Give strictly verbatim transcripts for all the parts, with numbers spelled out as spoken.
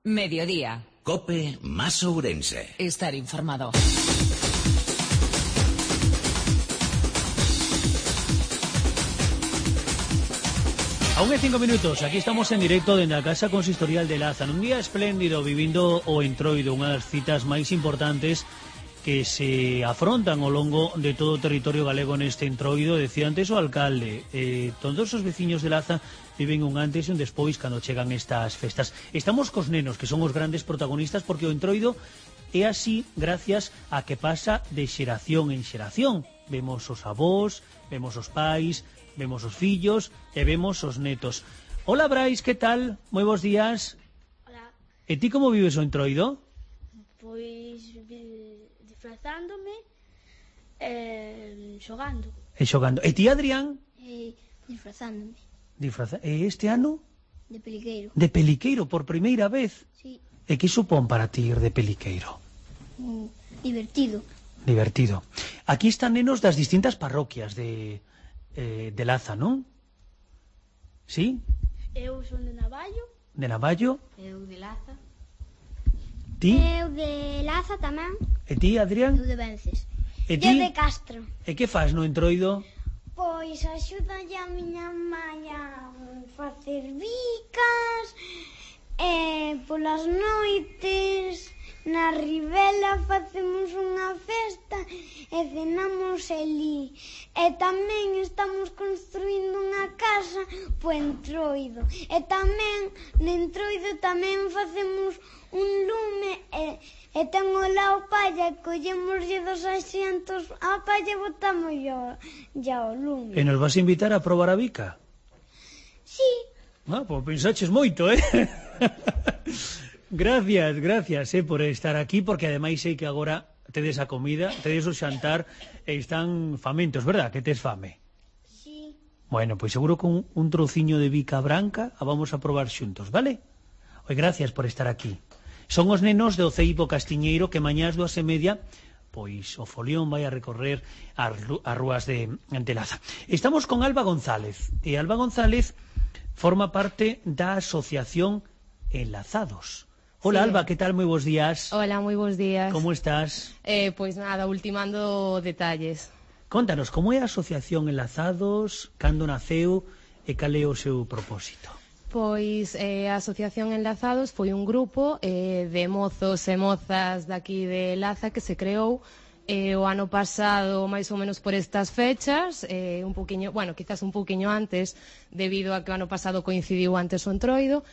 Mediodía. COPE más Ourense. Estar informado. Aún en cinco minutos, aquí estamos en directo dende a Casa Consistorial de Laza, nun día espléndido, vivindo o Entroido, unha das citas máis importantes que se afrontan ao longo de todo o territorio galego neste Entroido. Decía antes o alcalde, eh, todos os veciños de Laza viven un antes e un despois cando chegan estas festas. Estamos cos nenos, que son os grandes protagonistas, porque o Entroido é así gracias a que pasa de xeración en xeración. Vemos os avós, vemos os pais, vemos os fillos e vemos os netos. Hola, Brais, que tal? Moi bons días. Hola. E ti como vives o Entroido? Pois disfrazándome e xogando. E xogando. E ti, Adrián? E disfrazándome. Disfraza... E este ano? De peliqueiro. De peliqueiro, por primeira vez? Sí. E que supón para ti ir de peliqueiro? Mm, divertido. Divertido. Aquí están nenos das distintas parroquias de... Eh, de Laza, non? Sí? Eu son de Navallo. De Navallo? Eu de Laza. Ti? Eu de Laza tamén. E ti, Adrián? Eu de Vences. E ti? Eu de Castro. E que faz no Entroido? Pois axúdalle a miña mãe a facer bicas e polas noites na Ribela facemos unha festa e cenamos elí. E tamén estamos construindo unha casa po Entroido. E tamén, no Entroido tamén facemos un lume e, e ten o lao palla, collemoslle dos asientos a palla e botamos ya o lume. E nos vas a invitar a probar a bica? Sí. Ah, pois pensaches moito, eh? Gracias, gracias, eh, por estar aquí, porque ademais sei que agora tedes a comida, tedes o xantar e están famentos, verdad? Que tes fame? Sí. Bueno, pois seguro que un, un trociño de bica branca a vamos a probar xuntos, vale? Oi, gracias por estar aquí. Son os nenos de Oceibo Castiñeiro que mañás dúas e media pois o folión vai a recorrer as, as rúas de, de Laza. Estamos con Alba González, e Alba González forma parte da asociación Enlazados. Hola, sí. Alba, que tal? Moi bons días. Hola, moi bons días. Como estás? Eh, pois nada, ultimando detalles. Contanos, como é a asociación Enlazados, cando naceu e cal é o seu propósito? Pois eh, a Asociación Enlazados foi un grupo eh, de mozos e mozas daqui de Laza que se creou eh, o ano pasado, máis ou menos por estas fechas, eh, un poquinho, bueno, quizás un poquinho antes, debido a que o ano pasado coincidiu antes o Entroido.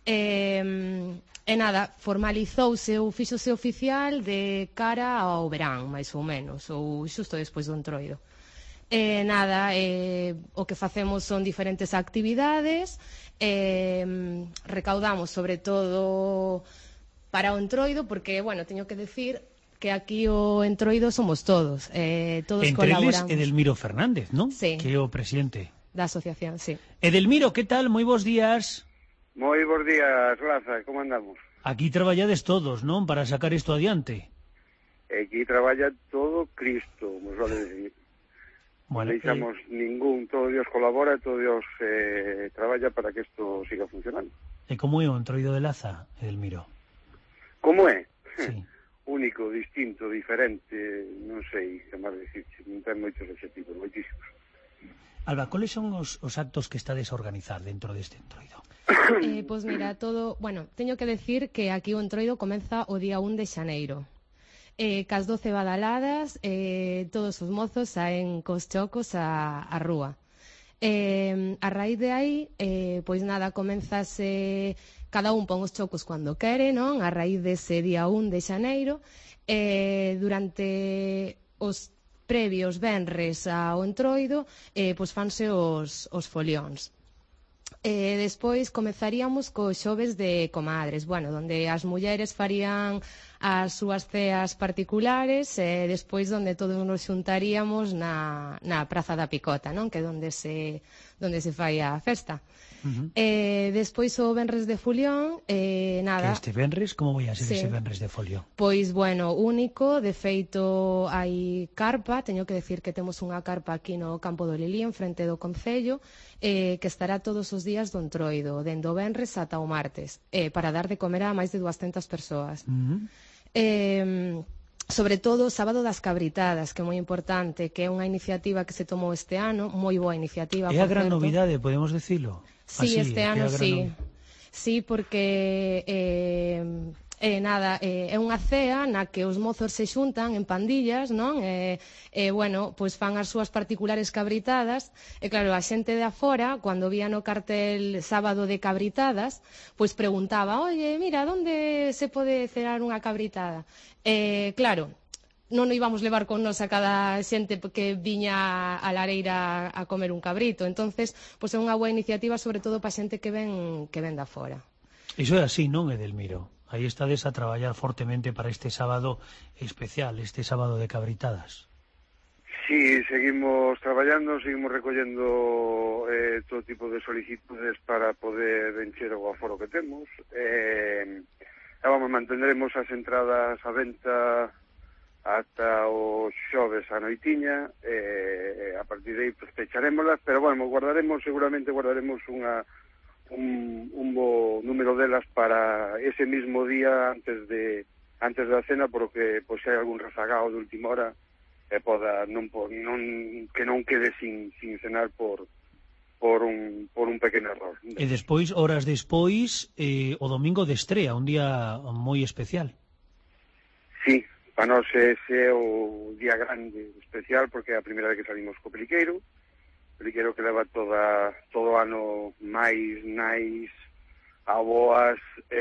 Eh, e nada, formalizouse ou fixose oficial de cara ao verán, máis ou menos, ou xusto despois do Entroido. E nada, eh, o que facemos son diferentes actividades, eh, recaudamos sobre todo para o Entroido, porque, bueno, teño que decir que aquí o Entroido somos todos, eh, todos entre colaboramos. Entre eles Edelmiro Fernández, non? Sí. Que é o presidente da asociación, sí. Edelmiro, que tal? Moi bons días. Moi bons días, Laza, como andamos? Aquí traballades todos, non? Para sacar isto adiante. Aquí traballa todo Cristo, como suele decir. Bueno, non deixamos eh... ningún, todo Dios colabora, todo Dios eh, traballa para que isto siga funcionando. E como é o Entroido de Laza, Edelmiro? Como é? Sí. Único, distinto, diferente, non sei que máis dicir, non ten moitos objetivos, moitísimos. Alba, ¿cuáles son os, os actos que estades a organizar dentro deste Entroido? Eh, pois mira, todo, bueno, teño que decir que aquí o Entroido comeza o día un de xaneiro. Eh, cas doce badaladas, eh, todos os mozos saen cos chocos a, a rúa. Eh, a raíz de aí, eh, pois nada, comenzase, cada un pon os chocos cando quere, non? A raíz dese día un de xaneiro, eh, durante os previos venres ao Entroido, eh, pois fanse os, os folións. Eh, despois comezaríamos cos xoves de comadres, bueno, onde as mulleres farían as súas ceas particulares e eh, despois onde todos nos xuntaríamos na, na Praza da Picota, non? Que é onde se, onde se fai a festa. Uh-huh. Eh, despois o Venres de Fulión, eh, nada... Que este Venres, como vai a ser sí. ese Venres de Fulión? Pois, bueno, único, de feito hai carpa, teño que decir que temos unha carpa aquí no Campo do Lilí, en frente do Concello, eh, que estará todos os días do Entroido, dende o Venres ata o martes, eh, para dar de comer a máis de duascentas persoas. Uh-huh. Eh... Sobre todo o Sábado das Cabritadas, que é moi importante, que é unha iniciativa que se tomou este ano, moi boa iniciativa. É a gran certo. novidade, podemos dicilo? Sí, así, este ano sí. No... Sí, porque eh, eh, nada, eh, é unha cea na que os mozos se xuntan en pandillas, non? E, eh, bueno, pois fan as súas particulares cabritadas, e claro, a xente de afora, cando vía no cartel Sábado de Cabritadas, pois preguntaba, oye, mira, onde se pode cenar unha cabritada? Eh, claro, non o íbamos levar con nos a cada xente que viña a lareira a comer un cabrito. Entonces, pois é unha boa iniciativa, sobre todo para xente que ven que ven da fora. Iso é así, non, Edelmiro? Aí estades a traballar fortemente para este sábado especial, este sábado de cabritadas. Sí, seguimos traballando, seguimos recollendo eh, todo tipo de solicitudes para poder encher o aforo que temos. Eh... E vamos, mantendremos as entradas a venta ata o xoves a noitiña, e a partir de aí pues, pecharémolas, pero bueno, guardaremos, seguramente guardaremos unha, un, un bo número delas para ese mismo día antes de antes da cena, porque pois, se hai algún rezagado de última hora e poda non, non, que non quede sin, sin cenar por... por un, por un pequeno error. E despois, horas despois, eh, o domingo de estrea, un día moi especial. Sí, para nós ese é o día grande especial, porque é a primeira vez que salimos co Peliqueiro, Peliqueiro que leva toda, todo o ano máis, nais, aboas,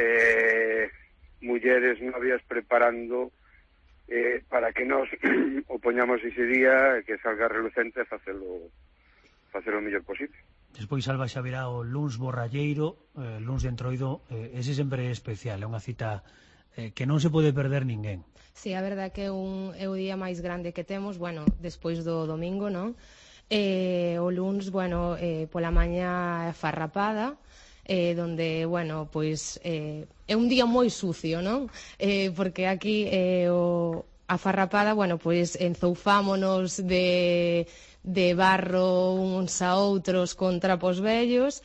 eh, mulleres, novias preparando eh, para que nós o poñamos ese día, que salga relucente e facelo facer o mellor posible. Despois, Alba, xa verá o luns borralleiro, eh, luns de Entroido, eh, ese sempre é especial, é unha cita eh, que non se pode perder ninguén. Sí, a verdade que é, un, é o día máis grande que temos, bueno, despois do domingo, non? Eh, o luns, bueno, eh, pola mañá farrapada, eh, donde, bueno, pois eh, é un día moi sucio, non? Eh, porque aquí eh, o, a farrapada, bueno, pois enzoufámonos de... de barro uns a outros con trapos vellos,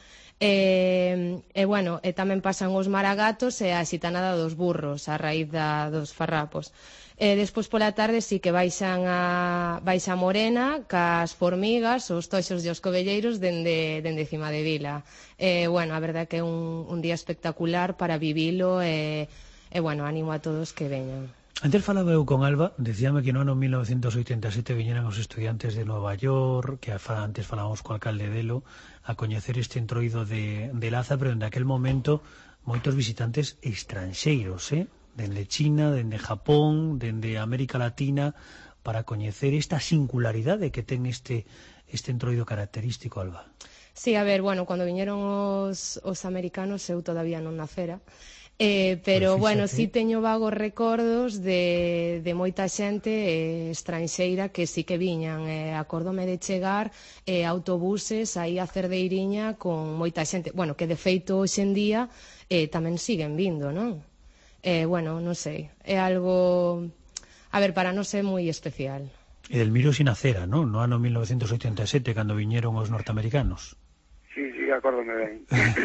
e, e bueno, e tamén pasan os maragatos e a xitanada dos burros a raíz da, dos farrapos. E despois pola tarde sí que baixan a, baixa a Morena cas formigas, os toxos e os covelleiros dende, dende cima de vila. E bueno, a verdade que é un, un día espectacular para vivilo e, e bueno, animo a todos que veñan. Antes falaba eu con Alba, decíame que no ano mil novecentos oitenta e sete viñeran os estudiantes de Nova York, que antes falábamos co alcalde Delo, a coñecer este entroido de, de Laza, pero en aquel momento moitos visitantes estranxeiros, eh? Dende China, dende Japón, dende América Latina, para coñecer esta singularidade que ten este, este entroido característico, Alba. Sí, a ver, bueno, cando viñeron os, os americanos eu todavía non nacera, Eh, pero, pues bueno, si sí teño vagos recordos de, de moita xente eh, estranxeira que sí que viñan. Eh, acórdome de chegar eh, autobuses aí a Cerdeiriña con moita xente. Bueno, que de feito hoxe en día eh, tamén siguen vindo, non? Eh, bueno, non sei. É algo... A ver, para non ser moi especial. Edelmiro sin acera, non? No ano mil novecentos oitenta e sete, cando viñeron os norteamericanos. Sí, sí, acórdome ben.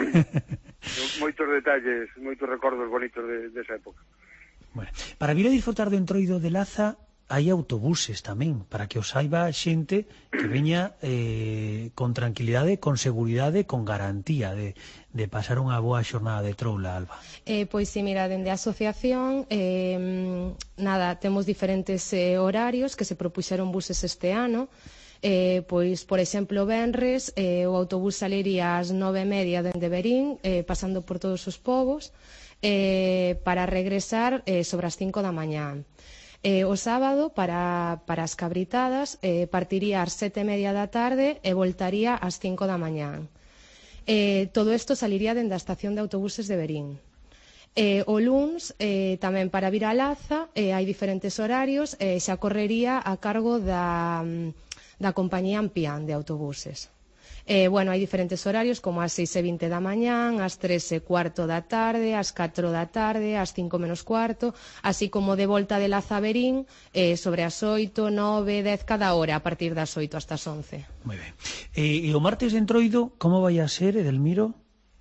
Moitos detalles, moitos recordos bonitos de, de esa época. Bueno, para vir a disfrutar do entroido de Laza hai autobuses tamén, para que os saiba a xente que veña eh, con tranquilidade, con seguridade, con garantía de, de pasar unha boa xornada de troula, Alba. Eh, pois si, mira, dende a asociación eh, nada, temos diferentes eh, horarios que se propuxeron buses este ano. Eh, pois, por exemplo, venres eh, o autobús saliría ás nove e media dende Verín, eh, pasando por todos os povos, eh, para regresar eh, sobre as cinco da mañá. Eh, o sábado, para, para as cabritadas, eh, partiría ás sete e media da tarde e voltaría ás cinco da mañá. Eh, todo isto saliría dende a estación de autobuses de Verín. Eh, o luns, eh, tamén para vir a Laza, eh, hai diferentes horarios, eh, xa correría a cargo da... da compañía Ampián de autobuses. Eh, bueno, hai diferentes horarios, como ás seis e vinte da mañán, ás tres e cuarto da tarde, ás catro da tarde, ás cinco menos cuarto, así como de volta de Lazaverín, eh, sobre as oito, nove, dez cada hora, a partir das oito hasta as once. Moi ben. E, e o martes de Entroido, como vai a ser, Edelmiro?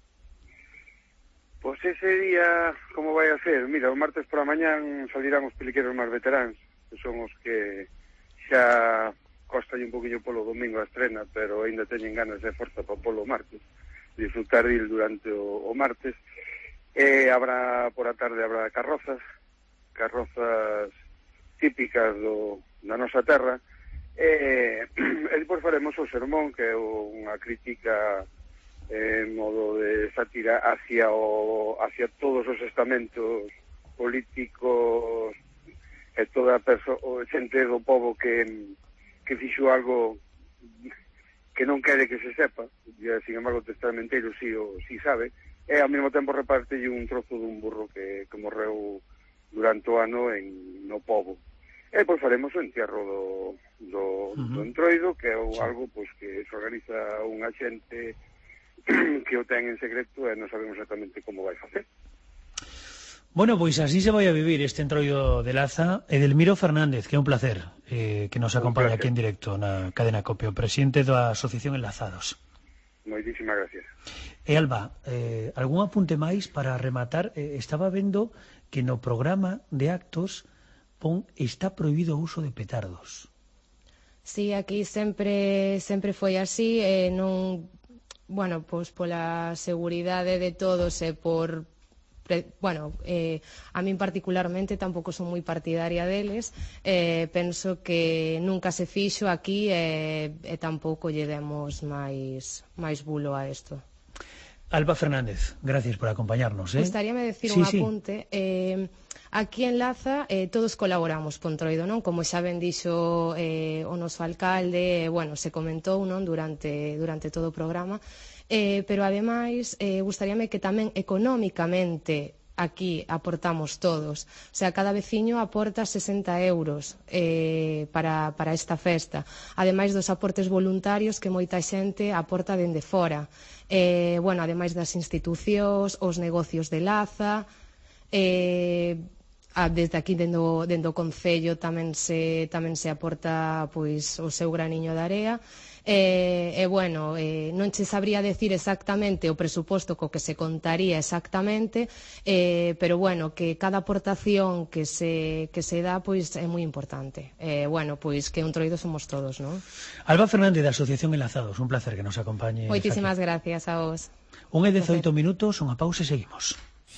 Pois ese día, como vai a ser? Mira, o martes por a mañán salirán os peliqueros máis veteráns, que son os que xa costa un poquinho polo domingo a estrena, pero ainda teñen ganas de forza para polo martes, disfrutar dil durante o, o martes. E habrá, por a tarde, habrá carrozas, carrozas típicas do, da nosa terra, e, e depois faremos o sermón, que é unha crítica en modo de sátira hacia, o, hacia todos os estamentos políticos e toda a perso- o xente do povo que que fixo algo que non quere que se sepa, e, sin embargo, o testamenteiro sí, o, sí sabe, e ao mesmo tempo reparte un trozo dun burro que, que morreu durante o ano en, no povo. E pois faremos o entierro do, do, uh-huh. do Entroido, que é o, sí. algo pois, que se organiza unha xente que o ten en secreto e non sabemos exactamente como vai facer. Bueno, pois así se vai a vivir este Entroido de Laza. Edelmiro Fernández, que é un placer eh, que nos acompaña aquí en directo na cadena COPE, o presidente da Asociación Enlazados. Moitísimas gracias. E Alba, eh, algún apunte máis para rematar? Eh, estaba vendo que no programa de actos pon está prohibido o uso de petardos. Sí, aquí sempre sempre foi así, e non, bueno, pois pola seguridade de todos e por bueno, eh, a min particularmente tampouco son moi partidaria deles, eh, penso que nunca se fixo aquí e, e tampouco lle demos máis, máis bulo a isto. Alba Fernández, gracias por acompañarnos. Eh? Gustaríame decir sí, un sí. apunte. Eh, aquí en Laza eh, todos colaboramos con Entroido, non? Como xa ben dixo eh, o noso alcalde, eh, bueno, se comentou, non, durante, durante todo o programa. Eh, pero ademais eh, gustaríame que tamén económicamente aquí aportamos todos, o sea, cada veciño aporta sesenta euros eh, para, para esta festa, ademais dos aportes voluntarios que moita xente aporta dende fora, eh, bueno, ademais das institucións, os negocios de Laza, eh, desde aquí dendo, dendo o Concello tamén se, tamén se aporta pois o seu graniño de area. E, e bueno, eh, non che sabría decir exactamente o presuposto co que se contaría exactamente, eh, pero bueno, que cada aportación que se, que se dá pois é moi importante. Eh, bueno, pois que Entroido somos todos, non? Alba Fernández, da Asociación Enlazados, un placer que nos acompañe. Moitísimas gracias a vos. Un e dezoito minutos, unha pausa e seguimos.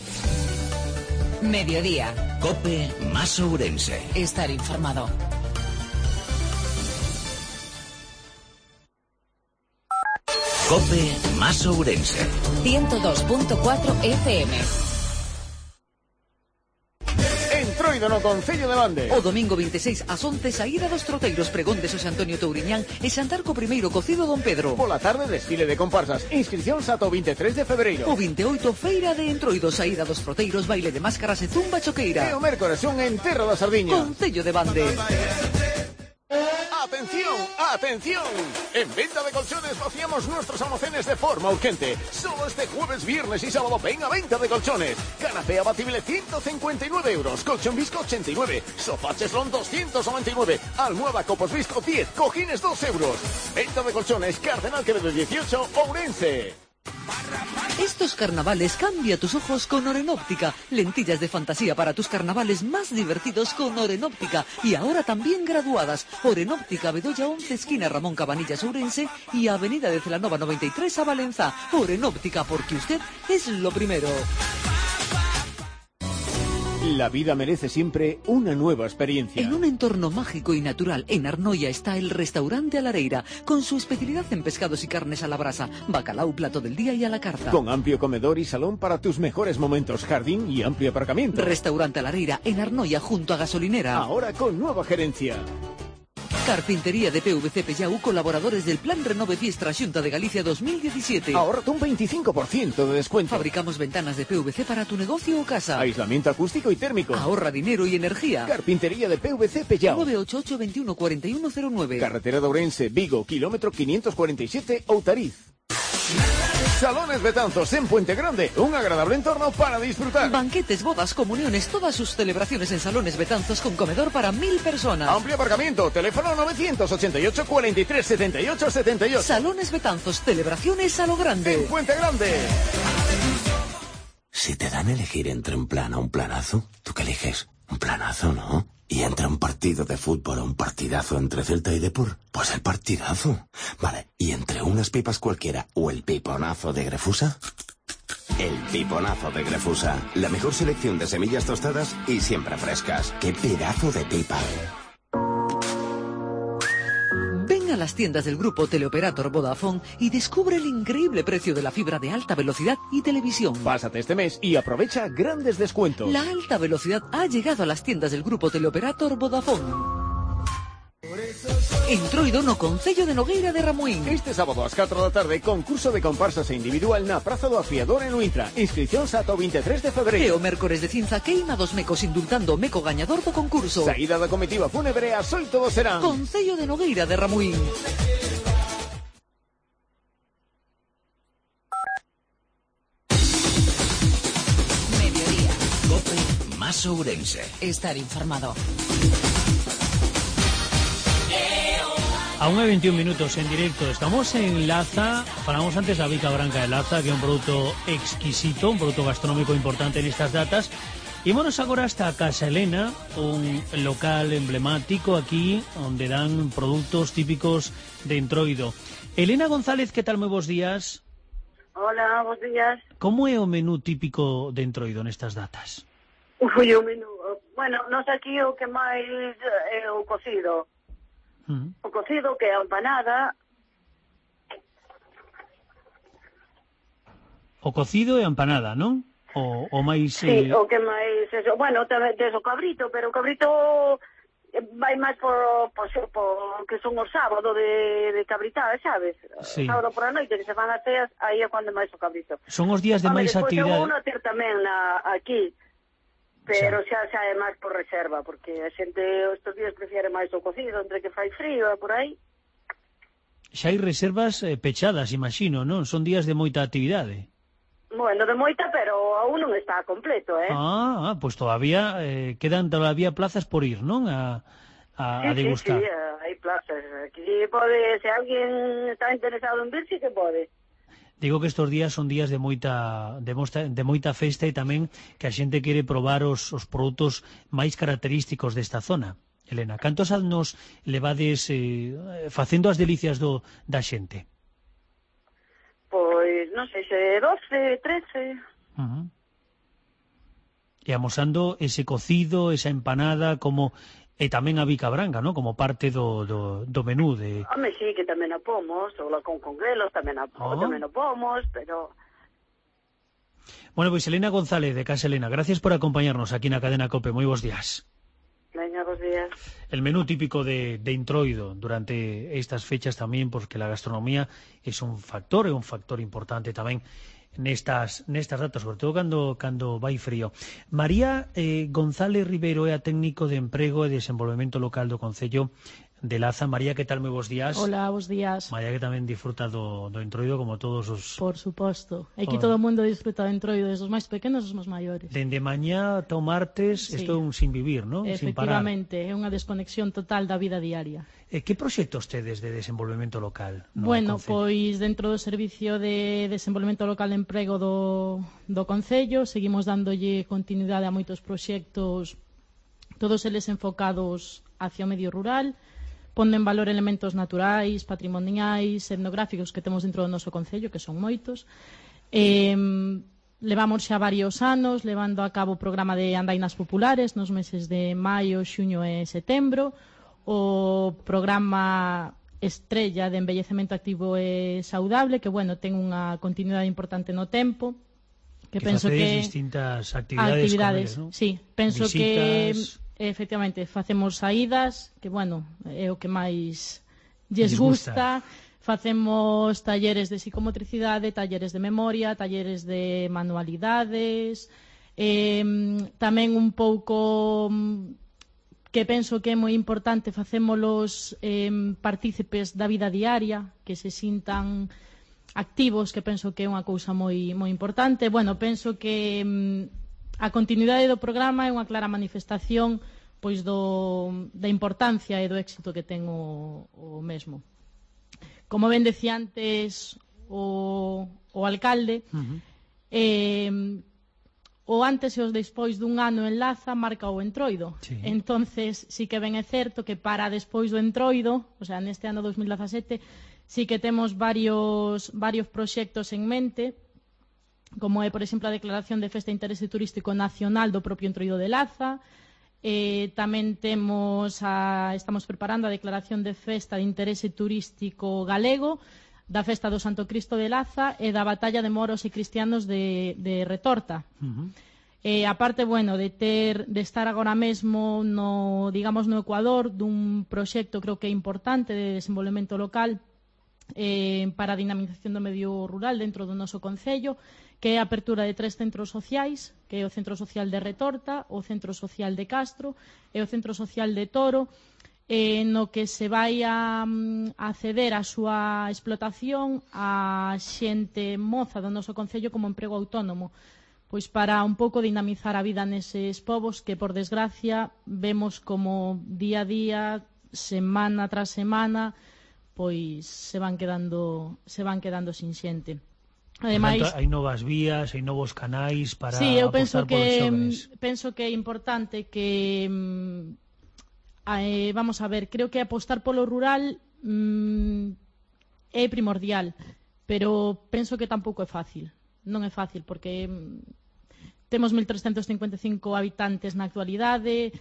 Mediodía. COPE más Ourense. Estar informado. COPE más Ourense. ciento dos punto cuatro F M. Entroido no Concello de Lande. O domingo veintiséis ás once, saída dos troteiros, pregón de Xosé Antonio Touriñán e xantar co primeiro cocido Don Pedro. Pola tarde, desfile de comparsas. Inscricións ata o veintitrés de febreiro. O veintioito, feira de Entroido, saída dos troteiros, baile de máscaras e zumba choqueira. E o mércores un enterro da Sardiña. Concello de Bande. ¡Atención! ¡Atención! En Venta de Colchones vaciamos nuestros almacenes de forma urgente. Solo este jueves, viernes y sábado ven a Venta de Colchones. Canapé abatible ciento cincuenta y nueve euros. Colchón Visco ochenta y nueve. Sofá Cheslón doscientos noventa y nueve. Almohada Copos Visco diez. Cojines dos euros. Venta de Colchones, Cardenal Quevedo dieciocho, Ourense. Estos carnavales cambia tus ojos con Orenóptica. Lentillas de fantasía para tus carnavales más divertidos con Orenóptica. Y ahora también graduadas. Orenóptica, Bedoya once, esquina Ramón Cabanillas, Ourense, y Avenida de Celanova noventa y tres a Valenza. Orenóptica, porque usted es lo primero. La vida merece siempre una nueva experiencia. En un entorno mágico y natural, en Arnoia está el restaurante A Lareira, con su especialidad en pescados y carnes a la brasa, bacalao, plato del día y a la carta. Con amplio comedor y salón para tus mejores momentos, jardín y amplio aparcamiento. Restaurante A Lareira, en Arnoia, junto a gasolinera. Ahora con nueva gerencia. Carpintería de P V C Pellau, colaboradores del Plan Renove Fiestra Xunta de Galicia dos mil diecisiete. Ahórrate un veinticinco por ciento de descuento. Fabricamos ventanas de P V C para tu negocio o casa. Aislamiento acústico y térmico. Ahorra dinero y energía. Carpintería de P V C Pellau. nueve ocho ocho, veintiuno, cuarenta y uno cero nueve. Carretera de Ourense, Vigo, kilómetro quinientos cuarenta y siete, Outariz. Salones Betanzos en Puente Grande, un agradable entorno para disfrutar. Banquetes, bodas, comuniones, todas sus celebraciones en Salones Betanzos con comedor para mil personas. Amplio aparcamiento, teléfono novecientos ochenta y ocho, cuarenta y tres, setenta y ocho, setenta y ocho. Salones Betanzos, celebraciones a lo grande. En Puente Grande. Si te dan a elegir entre un plan o un planazo, ¿tú qué eliges? Un planazo, ¿no? ¿Y entre un partido de fútbol o un partidazo entre Celta y Depor? Pues el partidazo. Vale, ¿y entre unas pipas cualquiera o el piponazo de Grefusa? El piponazo de Grefusa. La mejor selección de semillas tostadas y siempre frescas. ¡Qué pedazo de pipa! Ven a las tiendas del grupo Teleoperator Vodafone y descubre el increíble precio de la fibra de alta velocidad y televisión. Pásate este mes y aprovecha grandes descuentos. La alta velocidad ha llegado a las tiendas del grupo Teleoperator Vodafone. Entroido no Concello de Nogueira de Ramuín. Este sábado ás catro da tarde, concurso de comparsas e individual na Praza do Afiador en Uintra. Inscricións ata o veintitrés de E febreiro. o mércores de cinza queima dos mecos indultando o meco gañador do concurso. Saída da comitiva fúnebre ás oito do serán. Concello de Nogueira de Ramuín. Mediodía. COPE más Ourense. Estar informado. A unha e veintiún minutos en directo. Estamos en Laza. Falamos antes da bica branca de Laza, que é un produto exquisito, un produto gastronómico importante en estas datas. Ímonos agora hasta a Casa Elena, un local emblemático aquí, onde dan produtos típicos de Entroido. Elena González, que tal? Moi bons días. Hola, bons días. Como é o menú típico de Entroido nestas datas? Ui, o menú. Bueno, nos aquí o que máis é o cocido. Uh-huh. O cocido, que é a empanada. O cocido e a empanada, non? O, o máis... Sí, eh... o que máis... Eso. Bueno, tamén tes o cabrito, pero o cabrito vai máis por, por, por que son os sábados de, de cabritar, sabes? Sí. Sábado por a noite, que se van as ceas, aí é cando máis o cabrito. Son os días de Home, máis despois actividade. Despois eu vou ter tamén na, aquí, pero xa xa é máis por reserva, porque a xente estes días prefiere máis o cocido, entre que fai frío e por aí. Xa hai reservas eh, pechadas, imagino, non? Son días de moita actividade. Bueno, de moita, pero aún non está completo, eh? Ah, ah pois pues todavía eh, quedan todavía plazas por ir, non? A, a, sí, a degustar. Sí, sí, hai plazas. Aquí pode, se alguén está interesado en vir, sí que pode. Digo que estos días son días de moita de, moita, de moita festa e tamén que a xente quere probar os, os produtos máis característicos desta zona. Elena, cantos anos levades eh, facendo as delicias do, da xente? Pois, non sei, se doce, trece... Uh-huh. E amosando ese cocido, esa empanada, como... E tamén a bica branca, ¿no? Como parte do, do, do menú de... Home, sí, que tamén a pomos, ou con congrelos tamén a, oh. tamén a pomos, pero... Bueno, pois Elena González, de Casa Elena, gracias por acompañarnos aquí na cadena COPE. Moi bons días. Veña, bons días. El menú típico de, de Entroido durante estas fechas tamén, porque la gastronomía es un factor, é un factor importante tamén nestas nestas datas, sobre todo cando cando vai frío. María eh, González Ribeiro é a técnico de emprego e desenvolvemento local do Concello de Laza. María, que tal? Moi bons días. Hola, bons días. María, que tamén disfruta do, do Entroido como todos os... Por suposto. Aquí oh. todo o mundo disfruta do Entroido, desde os máis pequenos aos máis maiores. Dende mañá ata o martes, sí. Isto é un sin vivir, non? Efectivamente, é unha desconexión total da vida diaria. Eh, que proxectos tedes de desenvolvemento local? No bueno, Concello? Pois dentro do Servicio de Desenvolvemento Local de Emprego do, do Concello seguimos dándolle continuidade a moitos proxectos, todos eles enfocados hacia o medio rural, pondo en valor elementos naturais, patrimoniais, etnográficos que temos dentro do noso Concello, que son moitos. Eh, levamos xa varios anos levando a cabo o programa de andainas populares nos meses de maio, xuño e setembro, o programa estrella de embellecemento activo e saudable, que, bueno, ten unha continuidade importante no tempo, que, que penso que... distintas actividades, actividades con eles, ¿no? Sí, penso Visitas... que efectivamente, facemos saídas, que, bueno, é o que máis lles gusta. Facemos talleres de psicomotricidade, talleres de memoria, talleres de manualidades, eh, tamén un pouco que penso que é moi importante, facémolos eh, partícipes da vida diaria, que se sintan activos, que penso que é unha cousa moi, moi importante. Bueno, penso que a continuidade do programa é unha clara manifestación pois do, da importancia e do éxito que ten o, o mesmo. Como ben decía antes o, o alcalde, uh-huh. eh, o antes e os despois dun ano en Laza marca o entroido. Sí. Entonces, sí que ben é certo que para despois do entroido, o sea, neste ano dos mil dezasete, sí que temos varios, varios proxectos en mente, como é, por exemplo, a declaración de festa de interese turístico nacional do propio entroido de Laza. Eh, tamén temos a, estamos preparando a declaración de festa de interese turístico galego da festa do Santo Cristo de Laza e da batalla de moros e cristianos de, de Retorta. Uh-huh. eh, aparte, bueno, de ter de estar agora mesmo no, digamos, no Ecuador dun proxecto creo que é importante de desenvolvemento local eh, para a dinamización do medio rural dentro do noso concello, que é a apertura de tres centros sociais, que é o Centro Social de Retorta, o Centro Social de Castro e o Centro Social de Toro, eh, no que se vai a, a ceder a súa explotación a xente moza do noso concello como emprego autónomo, pois para un pouco dinamizar a vida neses povos que, por desgracia, vemos como día a día, semana tras semana, pois se van quedando, se van quedando sin xente. Ademais, hai novas vías, hai novos canais para sí, eu penso apostar que, polos xóvenes. Penso que é importante que eh, vamos a ver, creo que apostar polo rural mm, é primordial, pero penso que tampouco é fácil. Non é fácil porque mm, temos mil trescentos cincuenta e cinco habitantes na actualidade,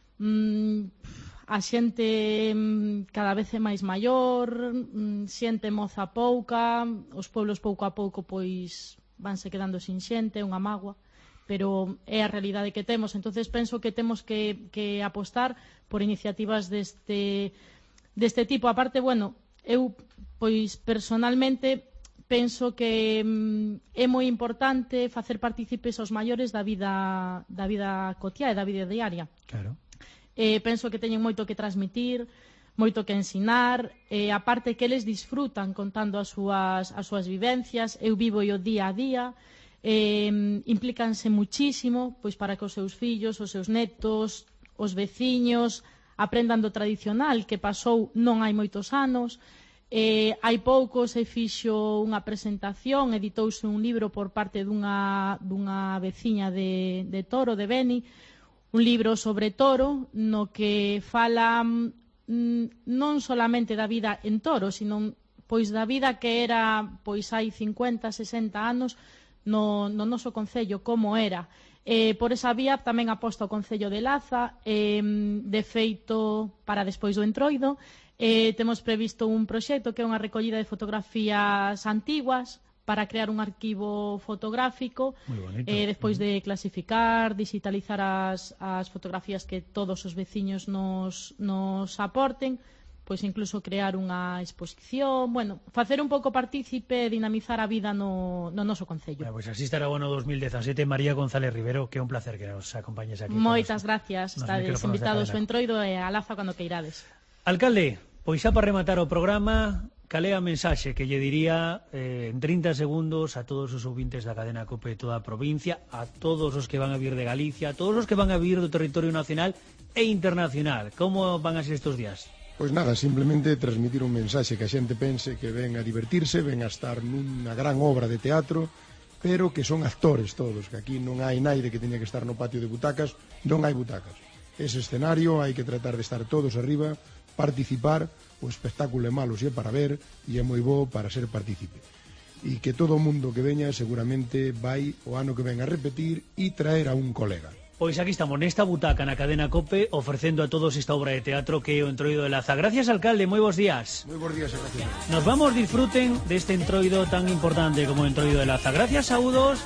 mm, a xente cada vez é máis maior, xente moza pouca, os pueblos pouco a pouco pois vanse quedando sin xente, unha mágoa, pero é a realidade que temos. Entonces penso que temos que, que apostar por iniciativas deste, deste tipo. Aparte, bueno, eu pois personalmente penso que é moi importante facer partícipes aos maiores da vida, da vida cotiá e da vida diaria. Claro. Eh, penso que teñen moito que transmitir, moito que ensinar, eh, aparte que eles disfrutan contando as súas, as súas vivencias. Eu vivo o día a día, eh, implícanse muchísimo pois para que os seus fillos, os seus netos, os veciños aprendan do tradicional que pasou non hai moitos anos. Eh, hai pouco se fixo unha presentación, editouse un libro por parte dunha, dunha veciña de, de Toro, de Beni, un libro sobre Toro, no que fala mm, non solamente da vida en Toro, sino pois da vida que era pois hai cincuenta, sesenta anos no, no noso concello, como era. Eh, por esa vía tamén aposta o Concello de Laza, eh, de feito para despois do entroido, eh, temos previsto un proxecto que é unha recollida de fotografías antiguas, para crear un arquivo fotográfico, eh, despois de clasificar, digitalizar as, as fotografías que todos os veciños nos, nos aporten, pois incluso crear unha exposición, bueno, facer un pouco partícipe, dinamizar a vida no, no noso concello. Bueno, pois pues así estará o ano dos mil dezasete. María González Rivero, que é un placer que nos acompañes aquí. Moitas gracias, estades invitados ao entroido e a Laza cando queirades. Alcalde, pois xa para rematar o programa, cal é a mensaxe que lle diría eh, en trinta segundos a todos os ouvintes da cadena COPE de toda a provincia, a todos os que van a vir de Galicia, a todos os que van a vir do territorio nacional e internacional? Como van a ser estes días? Pois nada, simplemente transmitir un mensaxe que a xente pense que ven a divertirse, ven a estar nunha gran obra de teatro, pero que son actores todos, que aquí non hai naide que teña que estar no patio de butacas, non hai butacas. Ese escenario hai que tratar de estar todos arriba, participar. O espectáculo é malo se é para ver e é moi bo para ser partícipe. E que todo o mundo que veña seguramente vai o ano que ven a repetir e traer a un colega. Pois aquí estamos, nesta butaca na cadena COPE, ofrecendo a todos esta obra de teatro que é o Entroido de Laza. Gracias, alcalde, moi bons días. Moi bons días, gracias. Nos vamos, disfruten deste entroido tan importante como o Entroido de Laza. Gracias, saúdos.